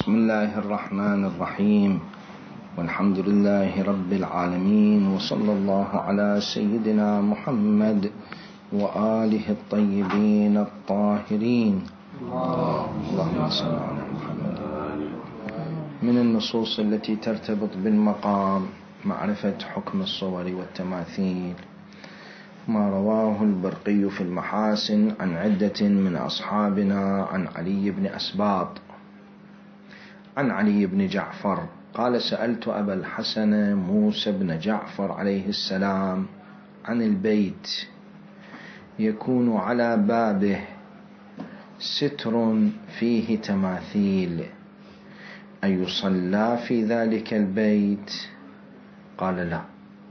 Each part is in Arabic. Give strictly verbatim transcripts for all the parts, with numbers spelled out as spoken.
بسم الله الرحمن الرحيم، والحمد لله رب العالمين، وصلى الله على سيدنا محمد وآله الطيبين الطاهرين. اللهم صل على محمد. من النصوص التي ترتبط بالمقام معرفة حكم الصور والتماثيل ما رواه البرقي في المحاسن عن عدة من أصحابنا عن علي بن أسباط عن علي بن جعفر قال: سألت أبا الحسن موسى بن جعفر عليه السلام عن البيت يكون على بابه ستر فيه تماثيل أيصلى في ذلك البيت؟ قال: لا.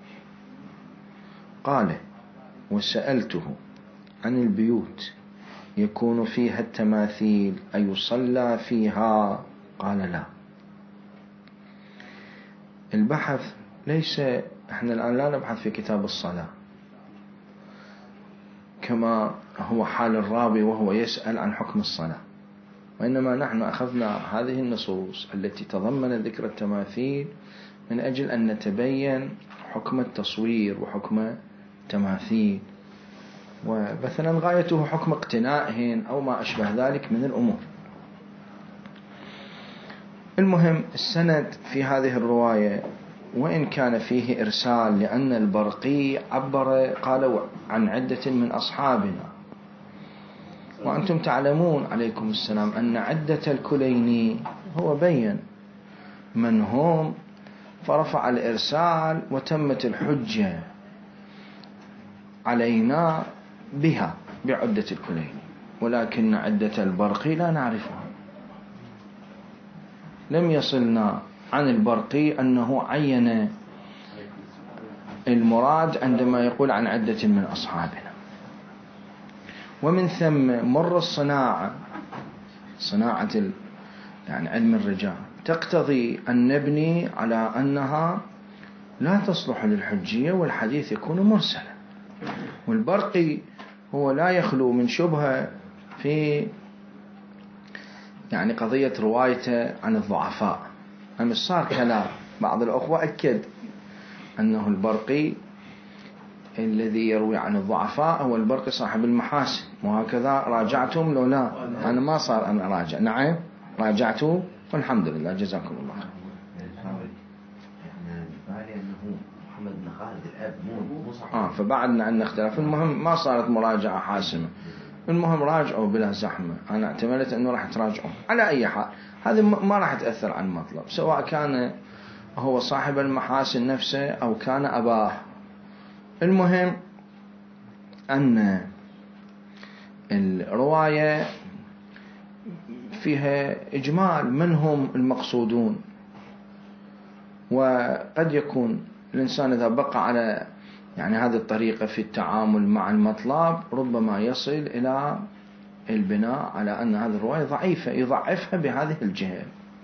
قال: وسألته عن البيوت يكون فيها التماثيل أيصلى فيها؟ قال: لا. البحث ليس، احنا الآن لا نبحث في كتاب الصلاة كما هو حال الراوي وهو يسأل عن حكم الصلاة، وإنما نحن أخذنا هذه النصوص التي تضمن ذكر التماثيل من أجل أن نتبين حكم التصوير وحكم التماثيل، ومثلا غايته حكم اقتنائهن أو ما أشبه ذلك من الأمور. المهم، السند في هذه الرواية وإن كان فيه إرسال، لأن البرقي عبر قال عن عدة من أصحابنا، وأنتم تعلمون عليكم السلام أن عدة الكليني هو بين من هم، فرفع الإرسال وتمت الحجة علينا بها بعدة الكليني، ولكن عدة البرقي لا نعرفها. لم يصلنا عن البرقي أنه عين المراد عندما يقول عن عدة من أصحابنا. ومن ثم مر الصناعة، صناعة يعني علم الرجال، تقتضي أن نبني على أنها لا تصلح للحجية والحديث يكون مرسلا، والبرقي هو لا يخلو من شبهة في يعني قضية روايته عن الضعفاء. أمس صار كلام بعض الأخوة أكد أنه البرقي الذي يروي عن الضعفاء هو البرقي صاحب المحاسن، وهكذا راجعتم لو لا؟ أنا ما صار أن أراجع. نعم راجعته والحمد لله، جزاكم الله خير. آه فبعدنا أن نختلف. المهم ما صارت مراجعة حاسمة، المهم راجعوا بلا زحمة. أنا اعتمدت أنه راح تراجعوا على أي حال، هذه ما راح تأثر عن المطلب، سواء كان هو صاحب المحاسن نفسه أو كان أباه. المهم أن الرواية فيها إجمال من هم المقصودون، وقد يكون الإنسان إذا بقى على يعني هذه الطريقة في التعامل مع المطلب ربما يصل إلى البناء على أن هذه الرواية ضعيفة، يضعفها بهذه الجهة،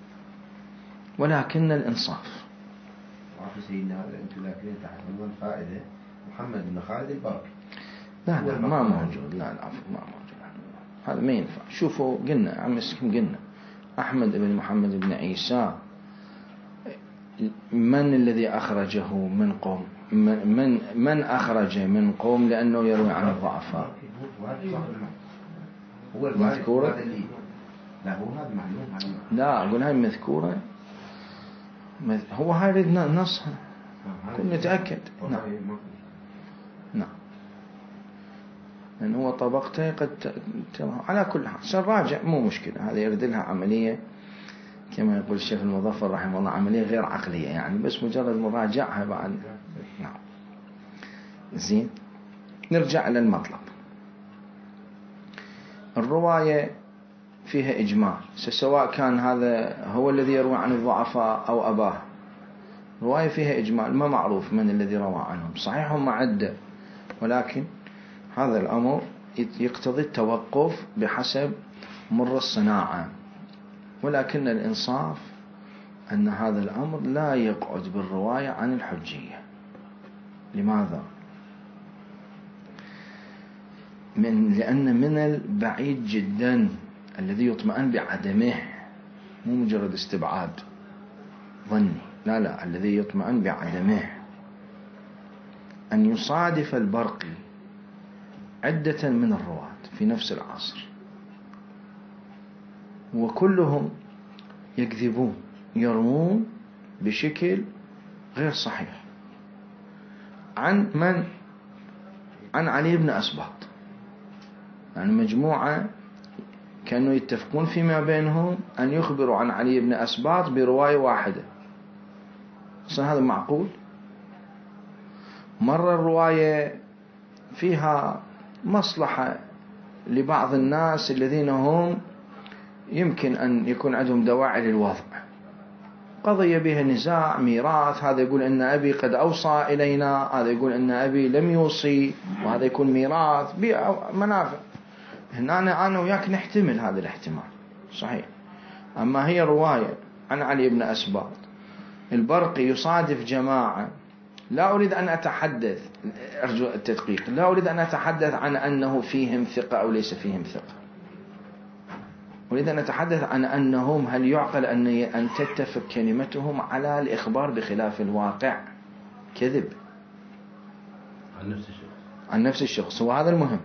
ولكن الإنصاف. عفوا سيدنا، أنتم لكن تحملون فائدة محمد بن خالد البرقي. لا لا ما موجود، لا لا ما موجود، هذا ما ينفع. شوفوا قلنا عم اسكم قلنا أحمد بن محمد بن عيسى، من الذي أخرجه من قوم؟ من من أخرج من قوم لأنه يروي عن الضعفاء؟ هو مذكورة؟ لا هو هذا معلوم. لا أقول هاي مذكورة، هو هاي ردنا نصها كنا نتأكد. نعم نعم، لأن هو طبقته قد على كل حال سنراجع، مو مشكلة. هذا يرد لها عملية كما يقول الشيخ المظفر رحمه الله، عملية غير عقلية يعني، بس مجرد مراجعها بعد. نعم زين، نرجع للمطلب. الرواية فيها إجماع، سواء كان هذا هو الذي يروي عن الضعفاء أو أباه، الرواية فيها إجمال، ما معروف من الذي روى عنهم. صحيح هم عدة، ولكن هذا الأمر يقتضي التوقف بحسب مر الصناعة، ولكن الإنصاف أن هذا الأمر لا يقعد بالرواية عن الحجية. لماذا؟ من لأن من البعيد جدا الذي يطمئن بعدمه مو مجرد استبعاد ظني، لا لا، الذي يطمئن بعدمه أن يصادف البرقي عدة من الرواة في نفس العصر وكلهم يكذبون، يروون بشكل غير صحيح. عن من؟ عن علي بن أسباط. يعني مجموعة كانوا يتفقون فيما بينهم أن يخبروا عن علي بن أسباط برواية واحدة. أصلا هذا معقول؟ مرة الرواية فيها مصلحة لبعض الناس الذين هم يمكن أن يكون عندهم دواعي للوضع، قضية بها نزاع ميراث، هذا يقول أن أبي قد أوصى إلينا، هذا يقول أن أبي لم يوصي، وهذا يكون ميراث بمنافع. هنا أنا, أنا وياك نحتمل هذا الاحتمال صحيح. أما هي رواية عن علي بن أسباط، البرقي يصادف جماعة، لا أريد أن أتحدث، أرجو التدقيق، لا أريد أن أتحدث عن أنه فيهم ثقة أو ليس فيهم ثقة، أريد أن أتحدث عن أنهم هل يعقل أن أن تتفق كلمتهم على الإخبار بخلاف الواقع كذب عن نفس الشخص عن نفس الشخص وهذا المهم.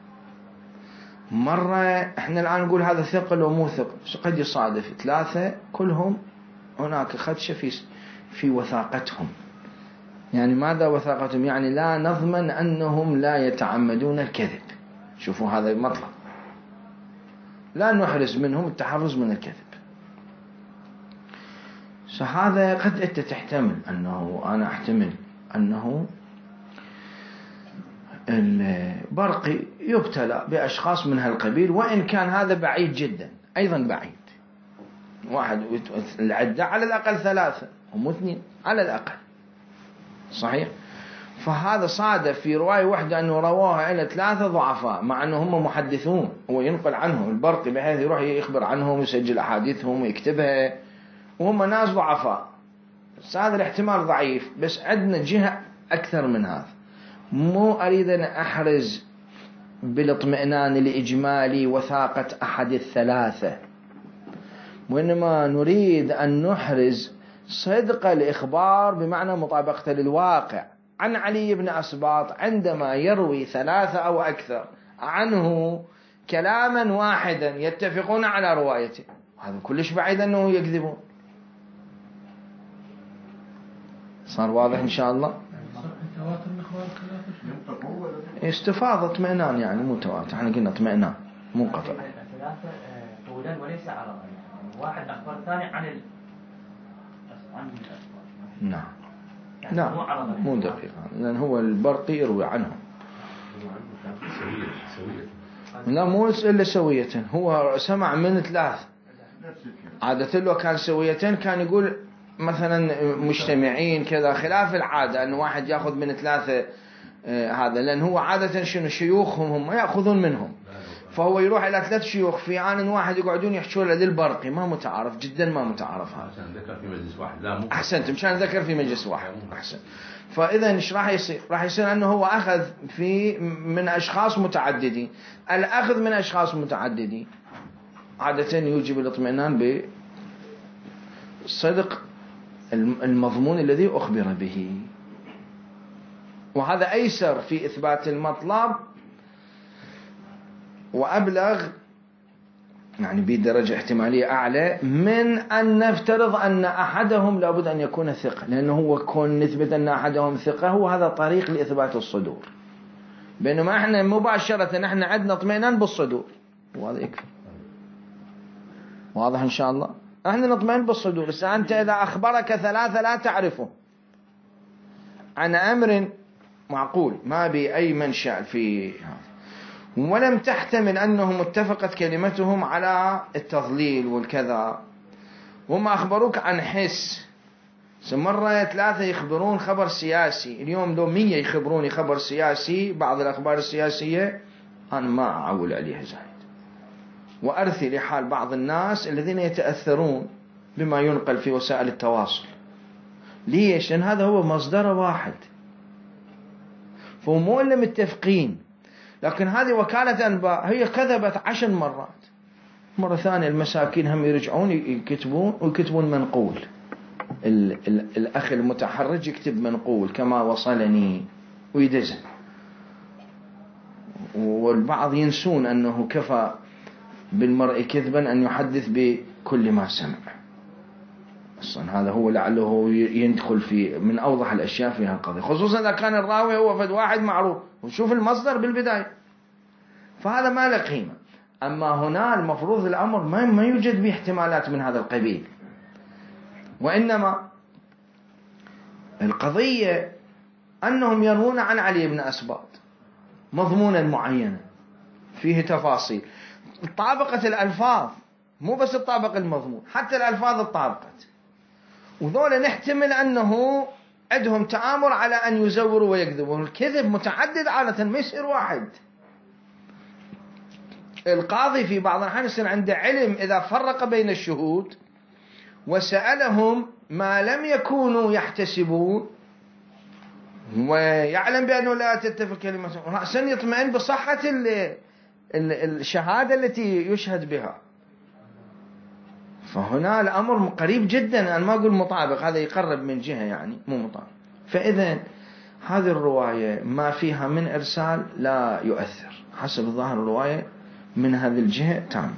مرة إحنا الآن نقول هذا ثقل ومو ثقل، قد يصادف ثلاثة كلهم هناك خدشة في في وثاقتهم. يعني ماذا وثاقتهم؟ يعني لا نضمن أنهم لا يتعمدون الكذب. شوفوا هذا المطلب، لا نحرز منهم التحرز من الكذب. فهذا قد أنت تحتمل أنه، أنا أحتمل أنه البرقي يبتلى بأشخاص من هالقبيل، وإن كان هذا بعيد جدا، أيضا بعيد. واحد العدة على الأقل ثلاثة هم اثنين على الأقل صحيح. فهذا صادف في رواية واحدة أنه رواها إلى ثلاثة ضعفاء، مع أنه هم محدثون، هو ينقل عنهم البرقي بحيث يروح يخبر عنهم ويسجل أحاديثهم ويكتبها، وهم ناس ضعفاء. بس هذا الاحتمال ضعيف، بس عندنا جهة أكثر من هذا. مو أريد أن أحرز بالاطمئنان الإجمالي وثاقة أحد الثلاثة، وإنما نريد أن نحرز صدق الإخبار بمعنى مطابقته للواقع عن علي بن أسباط عندما يروي ثلاثة أو أكثر عنه كلاما واحدا يتفقون على روايته. هذا كلش بعيد أنه يكذبون. صار واضح إن شاء الله؟ استفاضة اطمئنان، يعني مو تواتر، احنا قلنا اطمئنان مو قطع. ثلاثة قولا وليس عرضا، يعني واحد أخبر الثاني عن ال عن الأسباب. نعم يعني لا مو دقيق، لأن هو البرقي يروي عنهم. لا مو إلا سوية، هو سمع من ثلاث. عادة له كان سويتين، كان يقول مثلا مجتمعين كذا، خلاف العادة أن واحد يأخذ من ثلاثة. آه هذا لأن هو عادة شنو شيوخهم هم يأخذون منهم، فهو يروح إلى ثلاث شيوخ في آن واحد يقعدون يحشون له للبرقي. ما متعارف جدا، ما متعارف هذا. عشان ذكر في مجلس واحد. لا مو أحسنت، مشان ذكر في مجلس واحد. أحسن. فإذا إيش راح يصير؟ راح يصير أنه هو أخذ في من أشخاص متعددين. الأخذ من أشخاص متعددين عادة يوجب الاطمئنان بصدق المضمون الذي أخبر به، وهذا أيسر في إثبات المطلب وأبلغ، يعني بدرجة احتمالية أعلى من أن نفترض أن أحدهم لابد أن يكون ثقة، لأنه هو كون نثبت أن أحدهم ثقة هو هذا طريق لإثبات الصدور، بينما احنا مباشرة نحن عندنا اطمئنان بالصدور، وهذا يكفي. واضح إن شاء الله؟ احنا نطمئن بالصدور. بس أنت إذا أخبرك ثلاثة لا تعرفه عن أمر معقول ما بي أي منشأ في هذا، ولم تحتمل أنهم اتفقت كلمتهم على التضليل والكذا، وهم أخبروك عن حس. مرة ثلاثة يخبرون خبر سياسي، اليوم لو مية يخبروني خبر سياسي، بعض الأخبار السياسية أنا ما أعول عليها زايد، وأرثي لحال بعض الناس الذين يتأثرون بما ينقل في وسائل التواصل. ليش؟ لأن هذا هو مصدر واحد، فهم مو إلا متفقين. لكن هذه وكالة أنباء هي كذبت عشر مرات، مرة ثانية المساكين هم يرجعون يكتبون ويكتبون منقول. ال ال الأخ المتحرج يكتب منقول كما وصلني ويدزه. والبعض ينسون أنه كفى بالمرء كذبا أن يحدث بكل ما سمع. أصلا هذا هو لعله يدخل في من أوضح الأشياء في هالقضية، خصوصا إذا كان الراوي هو فد واحد معروف وشوف المصدر بالبداية، فهذا ما له قيمة. أما هنا المفروض الأمر ما ما يوجد به احتمالات من هذا القبيل، وإنما القضية أنهم يروون عن علي بن أسباط مضمونا معينا فيه تفاصيل، طابقة الألفاظ مو بس الطابق المضمون، حتى الألفاظ الطابقة، وذولا نحتمل أنه عندهم تآمر على أن يزوروا ويكذبوا. الكذب متعدد عادة ما يصير واحد. القاضي في بعض الأحيان يصير عنده علم إذا فرق بين الشهود وسألهم ما لم يكونوا يحتسبون ويعلم بأنه لا تتفق كلمة رأسا يطمئن بصحة الشهادة التي يشهد بها. فهنا الأمر قريب جدا، أنا ما أقول مطابق، هذا يقرب من جهة يعني مو مطابق. فإذا هذه الرواية ما فيها من إرسال لا يؤثر حسب ظاهر الرواية من هذه الجهة تامة.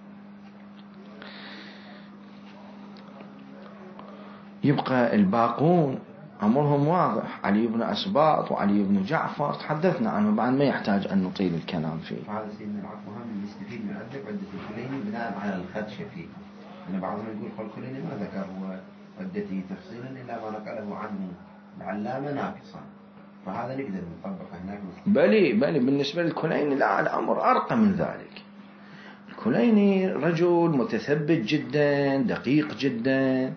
يبقى الباقون أمرهم واضح، علي بن أسباط وعلي بن جعفر تحدثنا عنه بعد ما يحتاج أن نطيل الكلام فيه. هذا سيدنا العفو هم نستفيد من عندك عدة الكليني بناء على الخدشة فيه، أن بعضهم يقول خل الكليني ما ذكر هو عدته تفصيلا إلا ما نقله عنه العلامة ناقصا، فهذا نقدر نطبقه هناك. بلي بلي بالنسبة للكليني لا، الأمر أرقى من ذلك. الكليني رجل متثبت جدا دقيق جدا،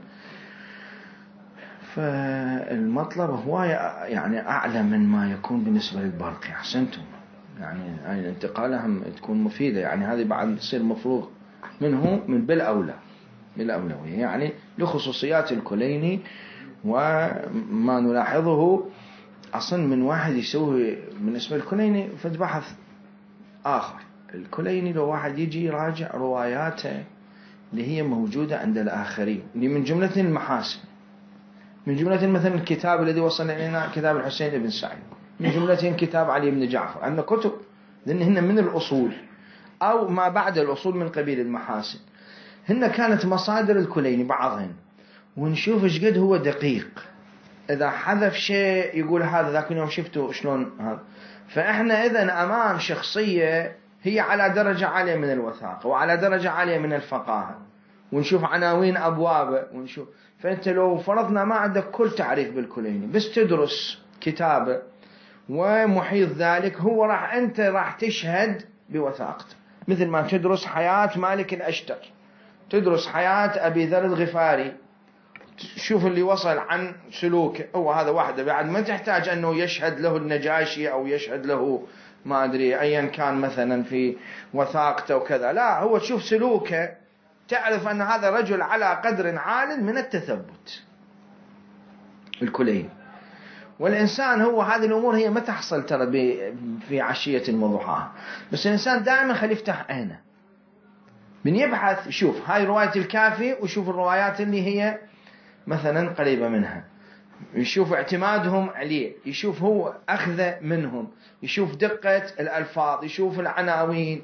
فالمطلب هو يعني أعلى من ما يكون بالنسبة للباقي. أحسنتم، يعني انتقالهم تكون مفيدة، يعني هذه بعد تصير مفروغ منه من بالأولى بالأولوية يعني لخصوصيات الكليني. وما نلاحظه أصلا من واحد يسوي بالنسبة للكليني فد بحث آخر. الكليني لو واحد يجي يراجع رواياته اللي هي موجودة عند الآخرين اللي من جملة المحاسن، من جملة مثلا الكتاب الذي وصل إلينا كتاب الحسين بن سعيد، من جملة كتاب علي بن جعفر، عندنا كتب لأن هن من الأصول أو ما بعد الأصول من قبيل المحاسن، هن كانت مصادر الكليني بعضهن. ونشوف ايش قد هو دقيق، إذا حذف شيء يقول هذا ذاك اليوم شفتوا شلون هذا. فإحنا إذن أمام شخصية هي على درجة عالية من الوثاقة وعلى درجة عالية من الفقاهة، ونشوف عناوين أبوابه ونشوف. فأنت لو فرضنا ما عندك كل تعريف بالكليني بس تدرس كتابه ومحيط ذلك، هو راح أنت راح تشهد بوثاقته، مثل ما تدرس حياة مالك الأشتر، تدرس حياة أبي ذر الغفاري، شوف اللي وصل عن سلوكه. هو هذا واحدة بعد ما تحتاج أنه يشهد له النجاشي أو يشهد له ما أدري أيا كان مثلا في وثاقته وكذا، لا هو تشوف سلوكه تعرف أن هذا رجل على قدر عال من التثبت الكلين. والإنسان هو هذه الأمور هي ما تحصل ترى في عشية وضحاها، بس الإنسان دائما خليه يفتح عينه من يبحث، شوف هاي رواية الكافي وشوف الروايات اللي هي مثلا قريبة منها، يشوف اعتمادهم عليه، يشوف هو أخذ منهم، يشوف دقة الألفاظ، يشوف العناوين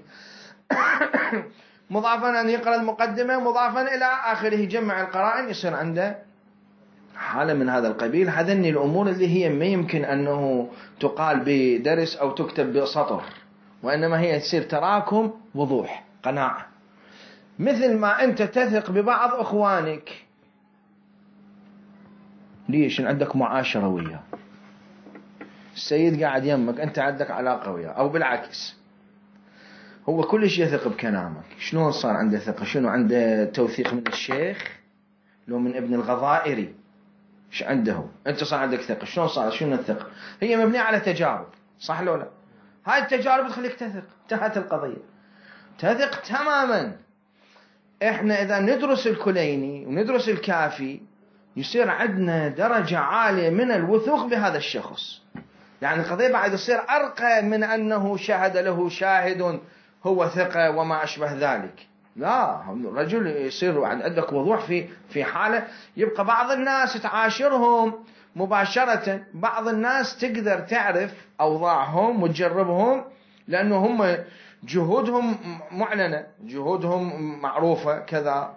مضافا أن يقرأ المقدمة مضافا إلى آخره، يجمع القرائن، يصير عنده حالة من هذا القبيل. هذني الأمور اللي هي ما يمكن أنه تقال بدرس أو تكتب بسطر، وإنما هي تصير تراكم وضوح قناعة. مثل ما أنت تثق ببعض أخوانك، ليش؟ عندك معاشرة وياه، السيد قاعد يمك أنت عندك علاقة وياه، أو بالعكس هو كلش يثق بكلامك. شلون صار عنده ثقة؟ شنو عنده توثيق من الشيخ لو من ابن الغضائري؟ ايش عنده؟ انت صار عندك ثقة، شلون صار؟ شنو الثقة؟ هي مبنية على تجارب، صح لو لا؟ هاي التجارب تخليك تثق، انتهت القضية، تثق تماما. احنا اذا ندرس الكليني وندرس الكافي يصير عندنا درجة عالية من الوثوق بهذا الشخص، يعني القضية بعد يصير أرقى من أنه شهد له شاهد هو ثقة وما أشبه ذلك. لا، الرجل يصير عندك وضوح في في حالة. يبقى بعض الناس تعاشرهم مباشرة، بعض الناس تقدر تعرف أوضاعهم وتجربهم لأنه هم جهودهم معلنة، جهودهم معروفة كذا.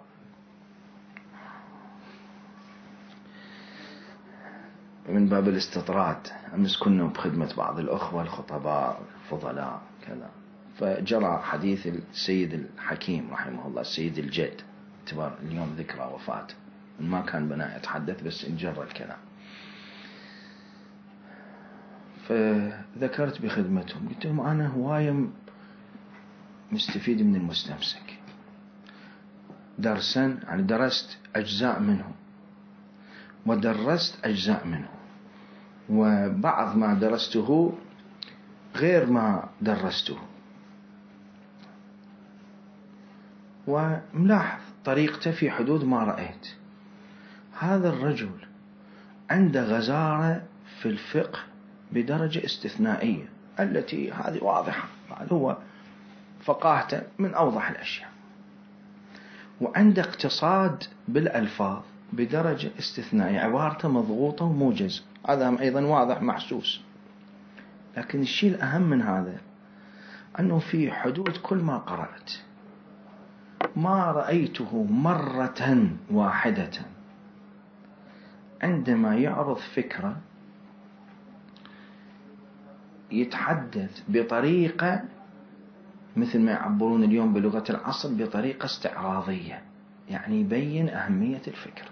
من باب الاستطراد، أمس كنا بخدمة بعض الأخوة الخطباء الفضلاء كذا، فجرى حديث السيد الحكيم رحمه الله، السيد الجد، اعتبار اليوم ذكرى وفاته، ما كان بنا يتحدث بس انجر الكلام. فذكرت بخدمتهم، قلت لهم أنا هواية مستفيد من المستمسك، درسا يعني درست أجزاء منه ودرست أجزاء منه، وبعض ما درسته غير ما درسته، وملاحظ طريقته في حدود ما رأيت. هذا الرجل عنده غزارة في الفقه بدرجة استثنائية، التي هذه واضحة، هو فقاهته من أوضح الأشياء، وعنده اقتصاد بالألفاظ بدرجة استثنائية، عبارته مضغوطة وموجز، هذا أيضا واضح محسوس. لكن الشيء الأهم من هذا أنه في حدود كل ما قرأت ما رأيته مرة واحدة عندما يعرض فكرة يتحدث بطريقة مثل ما يعبرون اليوم بلغة العصر بطريقة استعراضية، يعني يبين أهمية الفكرة.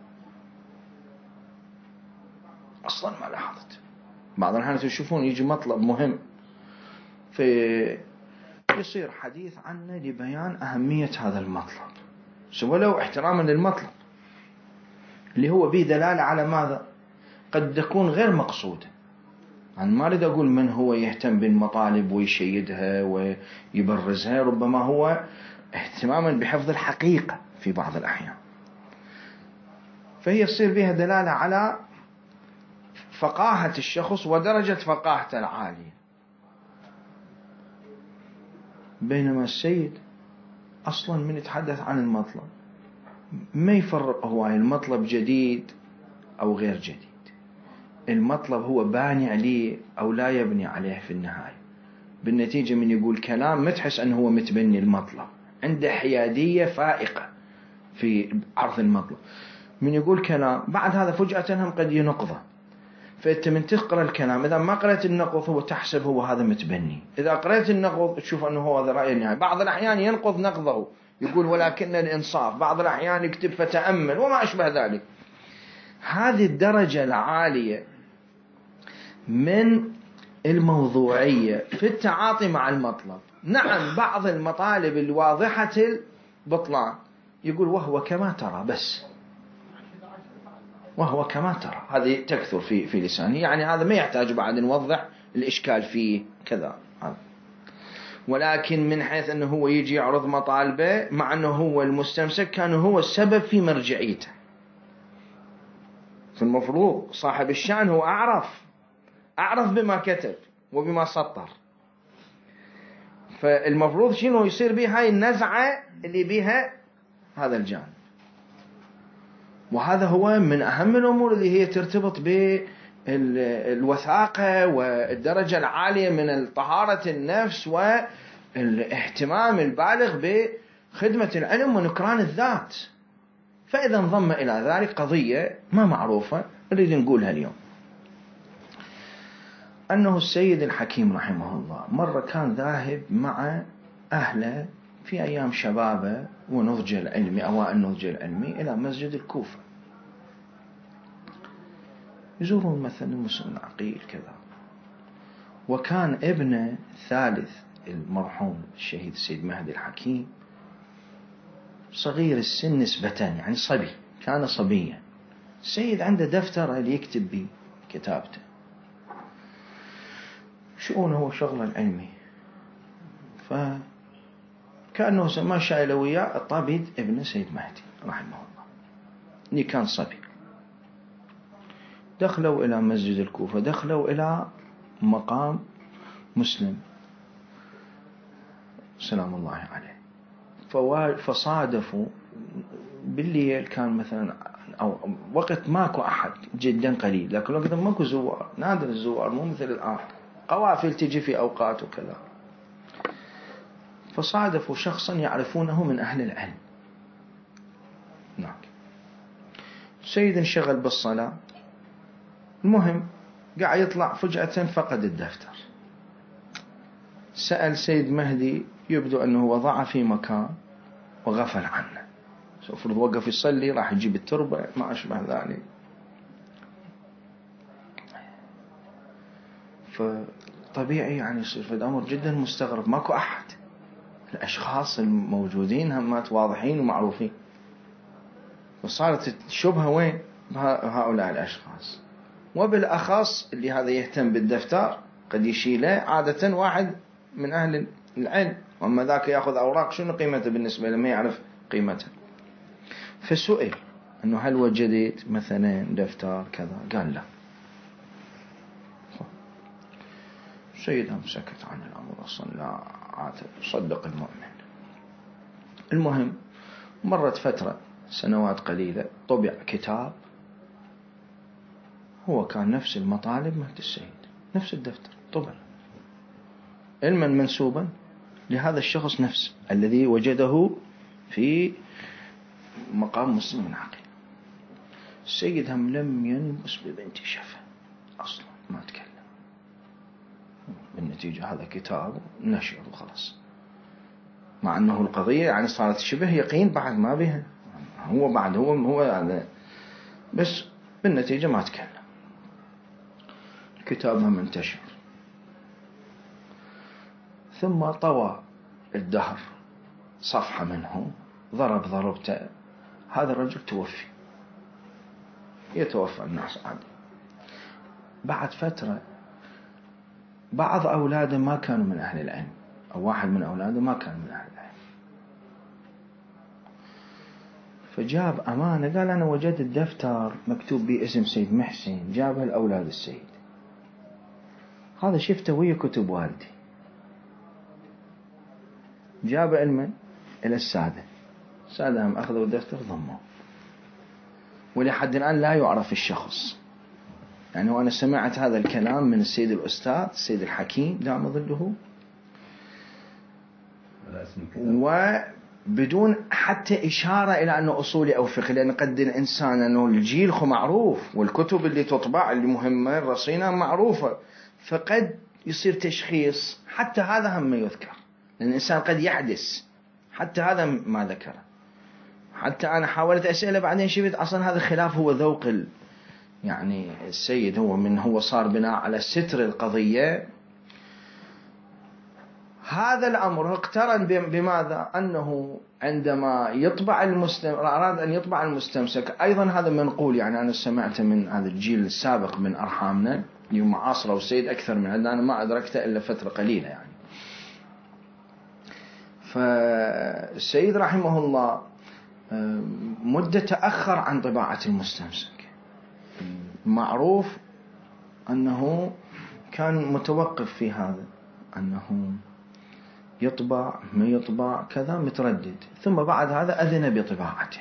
أصلا ما لاحظت بعض الأحيان تشوفون يجي مطلب مهم في يصير حديث عنه لبيان أهمية هذا المطلب، سوى له احتراما للمطلب اللي هو به دلالة على ماذا قد تكون غير مقصودة. أنا ما أريد أقول من هو يهتم بالمطالب ويشيدها ويبرزها، ربما هو اهتماما بحفظ الحقيقة في بعض الأحيان، فهي يصير بها دلالة على فقاهة الشخص ودرجة فقاهته العالية. بينما السيد أصلا من يتحدث عن المطلب ما يفرق هو المطلب جديد أو غير جديد، المطلب هو باني عليه أو لا يبني عليه في النهاية. بالنتيجة من يقول كلام ما تحس أنه هو متبني المطلب، عنده حيادية فائقة في عرض المطلب. من يقول كلام بعد هذا فجأة هم قد ينقضه، فأنت من تقرأ الكلام إذا ما قرأت النقض هو تحسب هو هذا متبني، إذا قرأت النقض تشوف أنه هو هذا رأي النهاية. بعض الأحيان ينقض نقضه يقول ولكن الإنصاف، بعض الأحيان يكتب فتأمل وما أشبه ذلك. هذه الدرجة العالية من الموضوعية في التعاطي مع المطلب. نعم بعض المطالب الواضحة البطلان يقول وهو كما ترى، بس وهو كما ترى، هذه تكثر في في لسانه، يعني هذا ما يحتاج بعد نوضح الإشكال فيه كذا. ولكن من حيث أنه هو يجي يعرض مطالبه مع أنه هو المستمسك كان هو السبب في مرجعيته، فالمفروض صاحب الشأن هو أعرف أعرف بما كتب وبما سطر، فالمفروض شنو يصير بها هاي النزعة اللي بها هذا الجانب. وهذا هو من أهم الأمور اللي هي ترتبط بالوثاقة والدرجة العالية من طهارة النفس والاهتمام البالغ بخدمة العلم ونكران الذات. فإذا انضم إلى ذلك قضية ما معروفة نريد نقولها اليوم، أنه السيد الحكيم رحمه الله مرة كان ذاهب مع أهله في أيام شبابه ونضجه العلمي، أوائل نضجه العلمي، إلى مسجد الكوفة يزورون مثلا مسلم عقيل كذا. وكان ابنه الثالث المرحوم الشهيد السيد مهدي الحكيم صغير السن نسبة، يعني صبي، كان صبيا. السيد عنده دفتر اللي يكتب به كتابته، شؤونه وشغله العلمي، فكأنه سما شايله وياه الطبيب ابن سيد مهدي رحمه الله اللي كان صبي. دخلوا إلى مسجد الكوفة، دخلوا إلى مقام مسلم سلام الله عليه، فصادفوا بالليل، كان مثلا أو وقت ماكو أحد جدا قليل، لكن وقت ماكو زوار، نادر الزوار مو مثل الآن قوافل تجي في أوقات وكذا. فصادفوا شخصا يعرفونه من أهل العلم هناك. سيد انشغل بالصلاة، المهم قاعد يطلع فجأة فقد الدفتر. سأل سيد مهدي، يبدو أنه وضعه في مكان وغفل عنه، سأفرض وقف يصلي راح يجيب التربة ما أشبه ذلك. فطبيعي يعني يصير في الأمر جدا مستغرب، ماكو أحد، الأشخاص الموجودين همات واضحين ومعروفين، وصارت الشبهة وين هؤلاء الأشخاص، وبالأخص اللي هذا يهتم بالدفتر قد يشيله عادة واحد من أهل العلم، وأما ذاك يأخذ أوراق شنو قيمته بالنسبة له، ما يعرف قيمته. فسئل أنه هل وجدت مثلا دفتر كذا؟ قال لا. سيد هم سكت عن الأمر أصلا، لا صدق المؤمن. المهم مرت فترة سنوات قليلة، طبع كتاب هو كان نفس المطالب مهد السيد، نفس الدفتر طبع، علما منسوبا لهذا الشخص نفسه الذي وجده في مقام مسلم عاقل. السيد هم لم ينبس ببنت شفه أصلا، ما تكلم. بالنتيجة هذا كتاب نشر وخلاص، مع أنه القضية يعني صارت شبه يقين بعد ما بها، هو بعد هو هو يعني، بس بالنتيجة ما تكلم. الكتاب هم انتشر، ثم طوى الدهر صفحة منه، ضرب ضربته، هذا الرجل توفي، يتوفى الناس عادي. بعد فترة بعض أولاده ما كانوا من أهل العلم، أو واحد من أولاده ما كان من أهل العلم، فجاب أمانة، قال أنا وجدت الدفتر مكتوب باسم سيد محسن، جابها لأولاد السيد، هذا شفته ويا كتب والدي، جاب علما إلى السادة، السادة هم أخذوا الدفتر ضموا، ولحد الآن لا يعرف الشخص. يعني وأنا سمعت هذا الكلام من السيد الأستاذ السيد الحكيم دام ظله، وبدون حتى إشارة إلى أنه أصولي أو فقهي، لأن قد الإنسان أنه الجيل خو معروف، والكتب اللي تطبع اللي مهمة الرصينة معروفة، فقد يصير تشخيص، حتى هذا هم ما يذكر، لأن الإنسان قد يحدث، حتى هذا ما ذكره. حتى أنا حاولت أسأله بعدين شفت أصلا هذا خلاف هو ذوق ال... يعني السيد هو من هو صار بناء على ستر القضية. هذا الأمر اقترن بماذا؟ أنه عندما يطبع المستم... أراد أن يطبع المستمسك، أيضا هذا منقول، يعني أنا سمعت من هذا الجيل السابق من أرحامنا اللي هم عاصروا السيد أكثر من عندنا، أنا ما أدركته إلا فترة قليلة يعني. فالسيد رحمه الله مدة تأخر عن طباعة المستمسك، معروف أنه كان متوقف في هذا، أنه يطبع ما يطبع كذا متردد، ثم بعد هذا أذن بطباعته،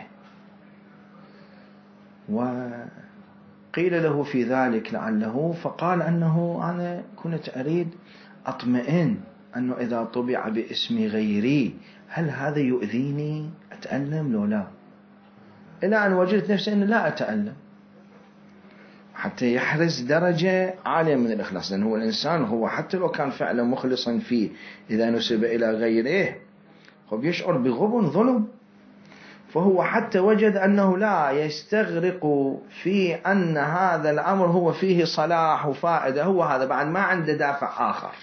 وقيل له في ذلك لعله، فقال أنه أنا كنت أريد أطمئن أنه إذا طبع باسم غيري هل هذا يؤذيني، أتألم لو لا، إلى أن وجدت نفسي أن لا أتألم، حتى يحرز درجة عالية من الإخلاص. لأن هو الإنسان هو حتى لو كان فعلا مخلصا فيه، إذا نسب إلى غيره هو بيشعر بغبن ظلم، فهو حتى وجد أنه لا يستغرق في أن هذا الأمر هو فيه صلاح وفائدة، هو هذا بعد ما عنده دافع آخر.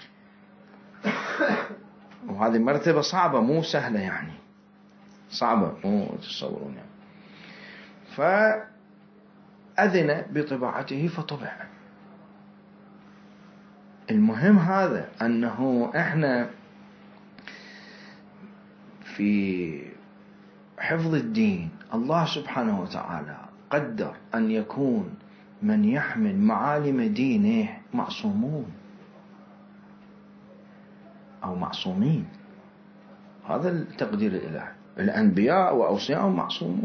وهذه مرتبة صعبة مو سهلة، يعني صعبة مو تصورون يعني. فأذن بطباعته فطبع. المهم هذا أنه إحنا في حفظ الدين الله سبحانه وتعالى قدر أن يكون من يحمل معالم دينه معصومون أو معصومين، هذا التقدير الإلهي. الأنبياء وأوصياءهم معصومون.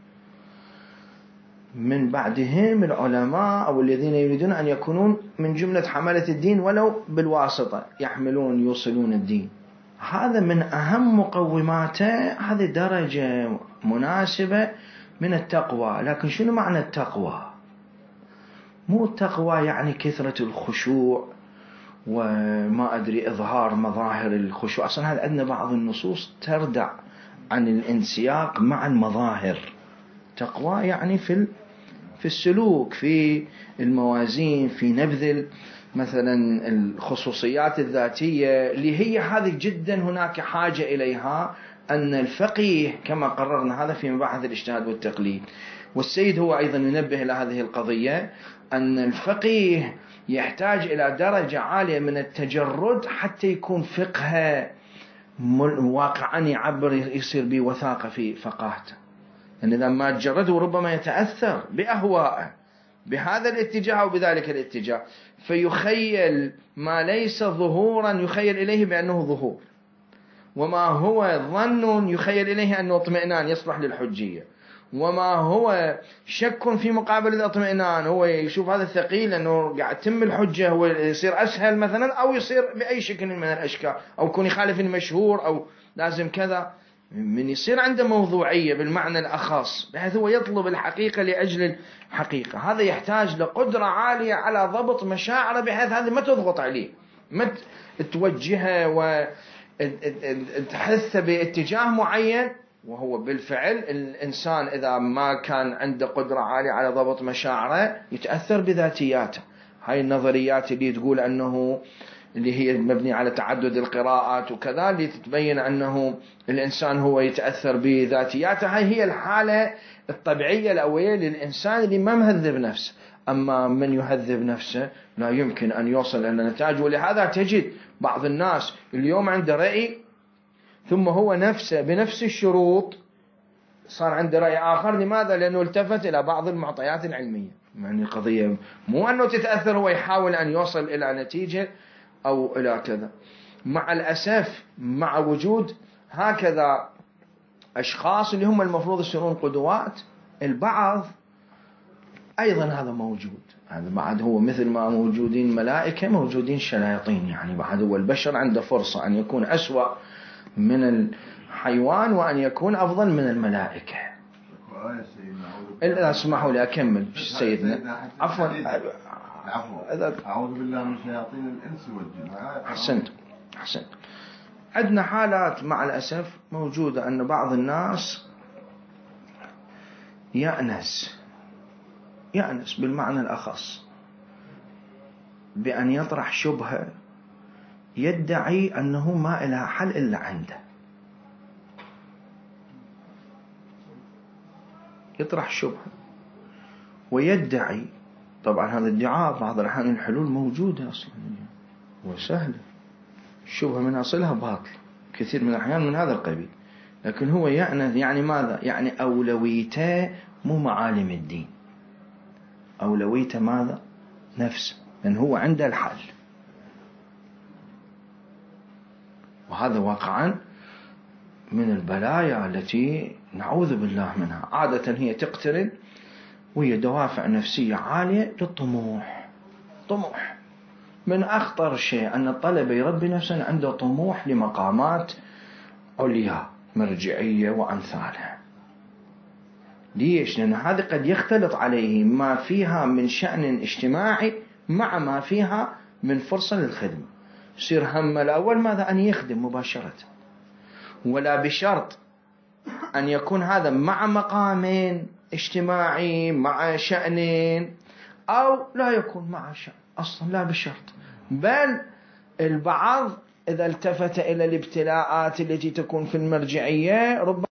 من بعدهم العلماء أو الذين يريدون أن يكونون من جملة حملة الدين ولو بالواسطة، يحملون يوصلون الدين. هذا من أهم مقوماته، هذه درجة مناسبة من التقوى. لكن شنو معنى التقوى؟ مو التقوى يعني كثرة الخشوع وما أدري إظهار مظاهر الخشوع. أصلا هذا عندنا بعض النصوص تردع عن الانسياق مع المظاهر. تقوى يعني في في السلوك، في الموازين، في نبذ مثلا الخصوصيات الذاتية اللي هي هذه جدا هناك حاجة إليها. أن الفقيه كما قررنا هذا في مباحث الاجتهاد والتقليد، والسيد هو أيضا ينبه إلى هذه القضية، أن الفقيه يحتاج إلى درجة عالية من التجرد حتى يكون فقه واقعا يعبر، يصير به وثاقة في فقاهته. أن إذا ما تجرده ربما يتأثر بأهوائه بهذا الاتجاه أو بذلك الاتجاه، فيخيل ما ليس ظهورا يخيل إليه بأنه ظهور، وما هو ظن يخيل إليه أنه اطمئنان يصلح للحجية، وما هو شك في مقابل الاطمئنان هو يشوف هذا ثقيل أنه قاعد تم الحجة هو يصير أسهل مثلا، أو يصير بأي شكل من الأشكال، أو يكون يخالف المشهور، أو لازم كذا. من يصير عنده موضوعية بالمعنى الأخص بحيث هو يطلب الحقيقة لأجل الحقيقة. هذا يحتاج لقدرة عالية على ضبط مشاعره بحيث هذه ما تضغط عليه، ما توجهه وتحث باتجاه معين. وهو بالفعل الإنسان إذا ما كان عنده قدرة عالية على ضبط مشاعره يتأثر بذاتياته. هاي النظريات اللي تقول أنه اللي هي مبنية على تعدد القراءات وكذا، اللي تتبين أنه الإنسان هو يتأثر بذاتياته، هاي هي الحالة الطبيعية الأولية للإنسان اللي ما مهذب نفسه. أما من يهذب نفسه لا يمكن أن يوصل إلى نتائج. ولهذا تجد بعض الناس اليوم عنده رأي ثم هو نفسه بنفس الشروط صار عنده رأي آخر. لماذا؟ لأنه التفت إلى بعض المعطيات العلمية. يعني القضية مو أنه تتأثر هو يحاول أن يوصل إلى نتيجة أو إلى كذا. مع الأسف مع وجود هكذا أشخاص اللي هم المفروض يصيرون قدوات، البعض أيضا هذا موجود. هذا بعد هو مثل ما موجودين ملائكة موجودين شياطين. يعني بعد هو البشر عنده فرصة أن يكون أسوأ من الحيوان وأن يكون أفضل من الملائكة. إلا اسمحوا لي أكمل سيدنا. عفوا أعوذ بالله من شياطين الإنس والجن. أحسنت أحسنت. عندنا حالات مع الأسف موجودة أن بعض الناس يأنس يأنس بالمعنى الأخص بأن يطرح شبهة يدعي أنه ما إلها حل إلا عنده. يطرح شبهة ويدعي، طبعا هذا ادعاء بعض الأحيان الحلول موجودة أصلا وسهلة، الشبهة من أصلها باطل كثير من الأحيان من هذا القبيل. لكن هو يعني يعني ماذا؟ يعني أولويته مو معالم الدين، أولويته ماذا؟ نفسه، لأن هو عنده الحل. وهذا واقعا من البلايا التي نعوذ بالله منها. عادة هي تقترن وهي دوافع نفسية عالية للطموح. طموح من أخطر شيء أن الطلبة يربي نفسه عنده طموح لمقامات عليا مرجعية وأمثالها. ليش؟ لأن هذا قد يختلط عليه ما فيها من شأن اجتماعي مع ما فيها من فرصة للخدمة. يصير هم الأول ماذا؟ أن يخدم مباشرة، ولا بشرط أن يكون هذا مع مقامين اجتماعي مع شأنين، أو لا يكون مع شأن أصلا، لا بشرط. بل البعض إذا التفت إلى الابتلاءات التي تكون في المرجعية ربما